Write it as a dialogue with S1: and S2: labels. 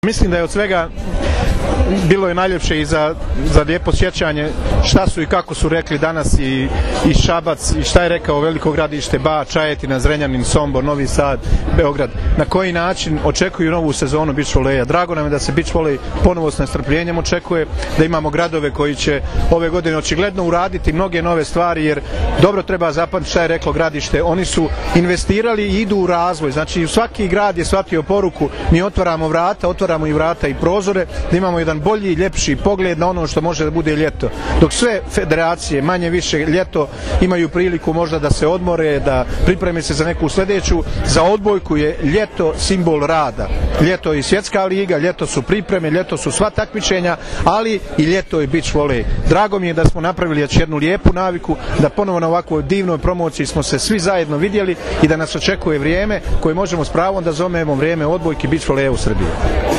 S1: Mislim da je od svega bilo je najljepše i za lijepo sjećanje šta su i kako su rekli danas i Šabac i šta je rekao Veliko Gradište, Bač, Čajetina, Zrenjanin, Sombor, Novi Sad, Beograd. Na koji način očekuju novu sezonu beach voleja. Drago nam je da se beach volej ponovo s nestrpljenjem očekuje, da imamo gradove koji će ove godine očigledno uraditi mnoge nove stvari, jer dobro treba zapamtiti šta je reklo Gradište. Oni su investirali i idu u razvoj. Znači svaki grad je shvatio poruku, mi otvaramo vrata, otvaramo i vrata i prozore, da imamo jedan bolji, ljepši pogled na ono što može da bude ljeto. Dok sve federacije manje više ljeto imaju priliku možda da se odmore, da pripreme se za neku sljedeću, za odbojku je ljeto simbol rada. Ljeto je i svjetska liga, ljeto su pripreme, ljeto su sva takmičenja, ali i ljeto je beach volej. Drago mi je da smo napravili jednu lijepu naviku, da ponovo na ovakvoj divnoj promociji smo se svi zajedno vidjeli i da nas očekuje vrijeme koje možemo s pravom da zovemo vrijeme odbojke beach voleja u Srbiji.